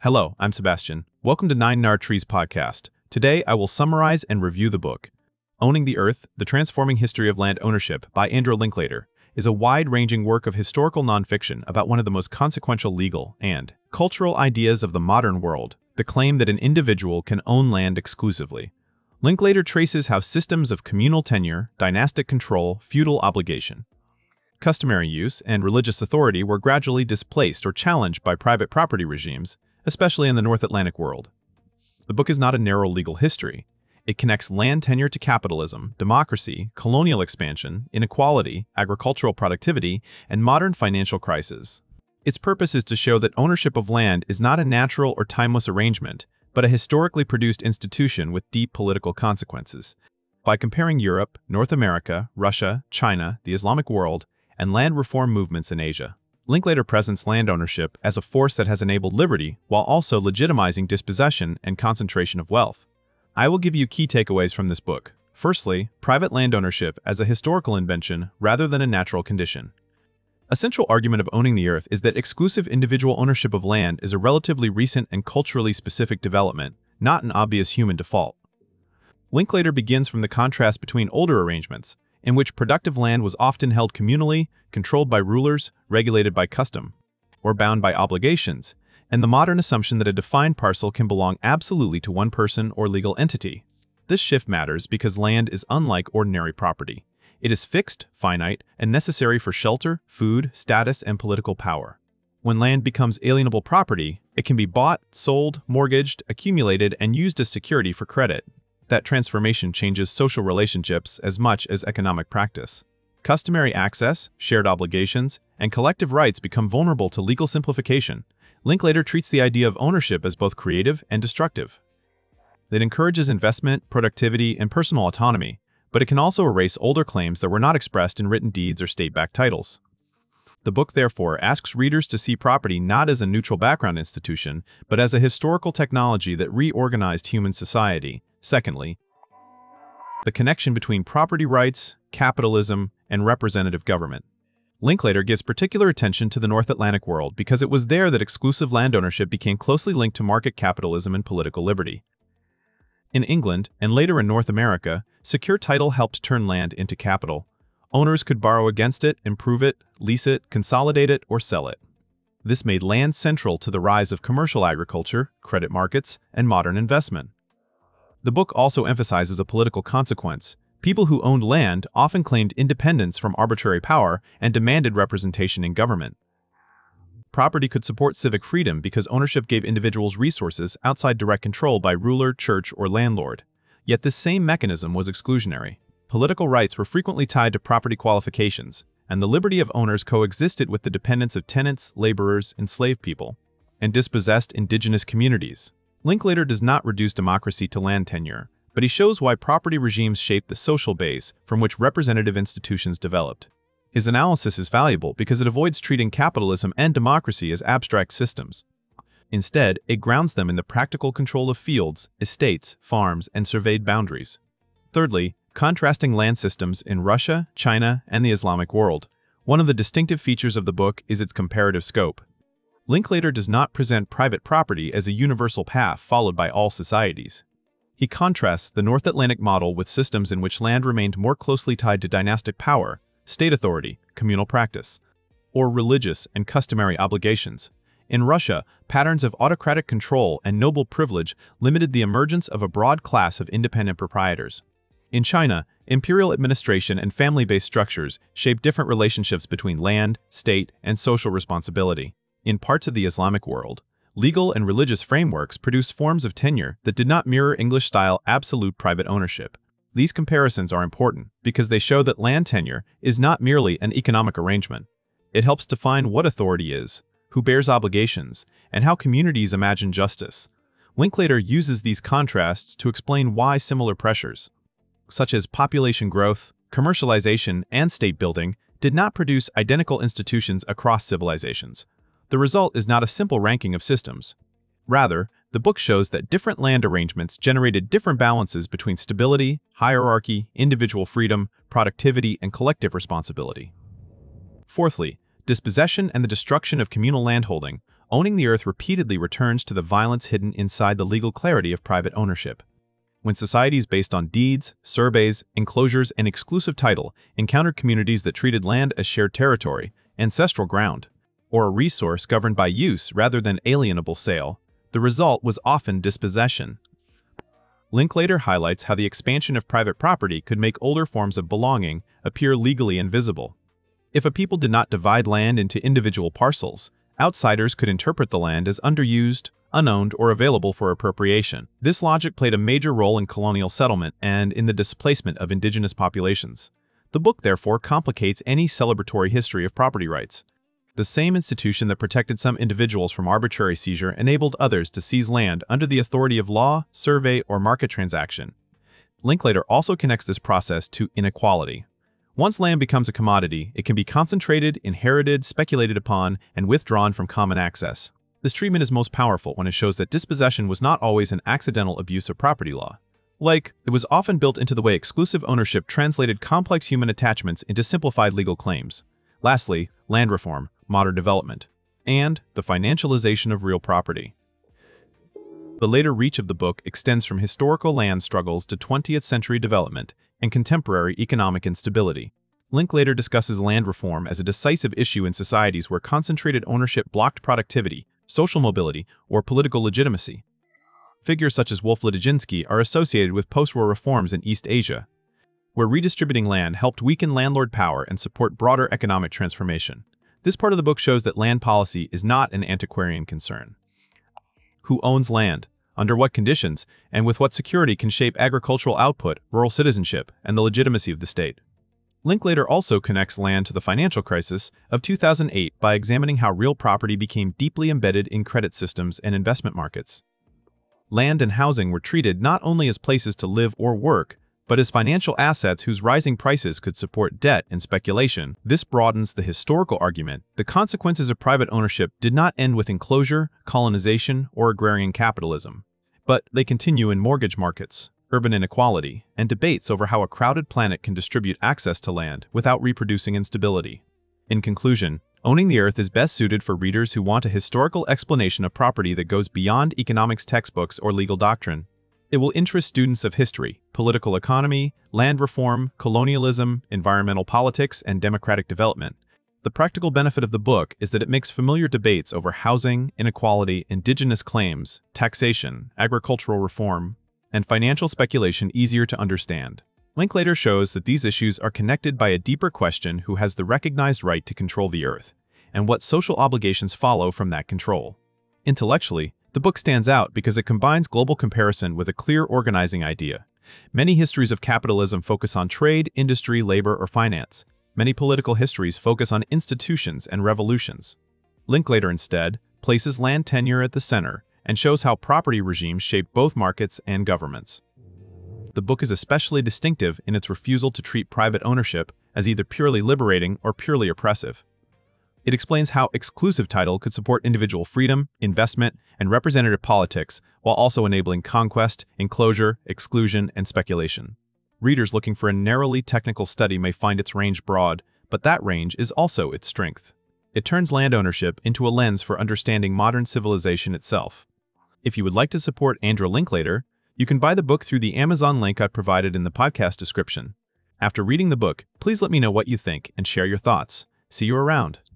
Hello, I'm Sebastian. Welcome to Nine Nar Trees podcast. Today, I will summarize and review the book. Owning the Earth, The Transforming History of Land Ownership by Andrew Linklater is a wide-ranging work of historical nonfiction about one of the most consequential legal and cultural ideas of the modern world, the claim that an individual can own land exclusively. Linklater traces how systems of communal tenure, dynastic control, feudal obligation, customary use, and religious authority were gradually displaced or challenged by private property regimes, especially in the North Atlantic world. The book is not a narrow legal history. It connects land tenure to capitalism, democracy, colonial expansion, inequality, agricultural productivity, and modern financial crisis. Its purpose is to show that ownership of land is not a natural or timeless arrangement, but a historically produced institution with deep political consequences. By comparing Europe, North America, Russia, China, the Islamic world, and land reform movements in Asia, Linklater presents land ownership as a force that has enabled liberty while also legitimizing dispossession and concentration of wealth. I will give you key takeaways from this book. Firstly, private land ownership as a historical invention rather than a natural condition. A central argument of owning the earth is that exclusive individual ownership of land is a relatively recent and culturally specific development, not an obvious human default. Linklater begins from the contrast between older arrangements, in which productive land was often held communally, controlled by rulers, regulated by custom, or bound by obligations, and the modern assumption that a defined parcel can belong absolutely to one person or legal entity. This shift matters because land is unlike ordinary property. It is fixed, finite, and necessary for shelter, food, status, and political power. When land becomes alienable property, it can be bought, sold, mortgaged, accumulated, and used as security for credit. That transformation changes social relationships as much as economic practice. Customary access, shared obligations, and collective rights become vulnerable to legal simplification. Linklater treats the idea of ownership as both creative and destructive. It encourages investment, productivity, and personal autonomy, but it can also erase older claims that were not expressed in written deeds or state-backed titles. The book, therefore, asks readers to see property not as a neutral background institution, but as a historical technology that reorganized human society. Secondly, the connection between property rights, capitalism, and representative government. Linklater gives particular attention to the North Atlantic world because it was there that exclusive land ownership became closely linked to market capitalism and political liberty. In England, and later in North America, secure title helped turn land into capital. Owners could borrow against it, improve it, lease it, consolidate it, or sell it. This made land central to the rise of commercial agriculture, credit markets, and modern investment. The book also emphasizes a political consequence. People who owned land often claimed independence from arbitrary power and demanded representation in government. Property could support civic freedom because ownership gave individuals resources outside direct control by ruler, church, or landlord. Yet this same mechanism was exclusionary. Political rights were frequently tied to property qualifications, and the liberty of owners coexisted with the dependence of tenants, laborers, enslaved people, and dispossessed indigenous communities. Linklater does not reduce democracy to land tenure, but he shows why property regimes shaped the social base from which representative institutions developed. His analysis is valuable because it avoids treating capitalism and democracy as abstract systems. Instead, it grounds them in the practical control of fields, estates, farms, and surveyed boundaries. Thirdly, contrasting land systems in Russia, China, and the Islamic world. One of the distinctive features of the book is its comparative scope. Linklater does not present private property as a universal path followed by all societies. He contrasts the North Atlantic model with systems in which land remained more closely tied to dynastic power, state authority, communal practice, or religious and customary obligations. In Russia, patterns of autocratic control and noble privilege limited the emergence of a broad class of independent proprietors. In China, imperial administration and family-based structures shaped different relationships between land, state, and social responsibility. In parts of the Islamic world, legal and religious frameworks produced forms of tenure that did not mirror English-style absolute private ownership. These comparisons are important because they show that land tenure is not merely an economic arrangement. It helps define what authority is, who bears obligations, and how communities imagine justice. Linklater uses these contrasts to explain why similar pressures, such as population growth, commercialization, and state building, did not produce identical institutions across civilizations. The result is not a simple ranking of systems. Rather, the book shows that different land arrangements generated different balances between stability, hierarchy, individual freedom, productivity, and collective responsibility. Fourthly, dispossession and the destruction of communal landholding. Owning the Earth repeatedly returns to the violence hidden inside the legal clarity of private ownership. When societies based on deeds, surveys, enclosures, and exclusive title encountered communities that treated land as shared territory, ancestral ground, or a resource governed by use rather than alienable sale, the result was often dispossession. Linklater highlights how the expansion of private property could make older forms of belonging appear legally invisible. If a people did not divide land into individual parcels, outsiders could interpret the land as underused, unowned, or available for appropriation. This logic played a major role in colonial settlement and in the displacement of indigenous populations. The book, therefore, complicates any celebratory history of property rights. The same institution that protected some individuals from arbitrary seizure enabled others to seize land under the authority of law, survey, or market transaction. Linklater also connects this process to inequality. Once land becomes a commodity, it can be concentrated, inherited, speculated upon, and withdrawn from common access. This treatment is most powerful when it shows that dispossession was not always an accidental abuse of property law. Like, it was often built into the way exclusive ownership translated complex human attachments into simplified legal claims. Lastly, land reform, modern development, and the financialization of real property. The later reach of the book extends from historical land struggles to 20th century development and contemporary economic instability. Linklater discusses land reform as a decisive issue in societies where concentrated ownership blocked productivity, social mobility, or political legitimacy. Figures such as Wolf Lidijinsky are associated with post-war reforms in East Asia, where redistributing land helped weaken landlord power and support broader economic transformation. This part of the book shows that land policy is not an antiquarian concern. Who owns land, under what conditions, and with what security can shape agricultural output, rural citizenship, and the legitimacy of the state. Linklater also connects land to the financial crisis of 2008 by examining how real property became deeply embedded in credit systems and investment markets. Land and housing were treated not only as places to live or work, but as financial assets whose rising prices could support debt and speculation. This broadens the historical argument. The consequences of private ownership did not end with enclosure, colonization, or agrarian capitalism, but they continue in mortgage markets, urban inequality, and debates over how a crowded planet can distribute access to land without reproducing instability. In conclusion, Owning the Earth is best suited for readers who want a historical explanation of property that goes beyond economics textbooks or legal doctrine. It will interest students of history, political economy, land reform, colonialism, environmental politics, and democratic development. The practical benefit of the book is that it makes familiar debates over housing, inequality, indigenous claims, taxation, agricultural reform, and financial speculation easier to understand. Linklater shows that these issues are connected by a deeper question: who has the recognized right to control the Earth, and what social obligations follow from that control. Intellectually, the book stands out because it combines global comparison with a clear organizing idea. Many histories of capitalism focus on trade, industry, labor, or finance. Many political histories focus on institutions and revolutions. Linklater instead places land tenure at the center and shows how property regimes shape both markets and governments. The book is especially distinctive in its refusal to treat private ownership as either purely liberating or purely oppressive. It explains how exclusive title could support individual freedom, investment, and representative politics while also enabling conquest, enclosure, exclusion, and speculation. Readers looking for a narrowly technical study may find its range broad, but that range is also its strength. It turns land ownership into a lens for understanding modern civilization itself. If you would like to support Andrew Linklater, you can buy the book through the Amazon link I provided in the podcast description. After reading the book, please let me know what you think and share your thoughts. See you around.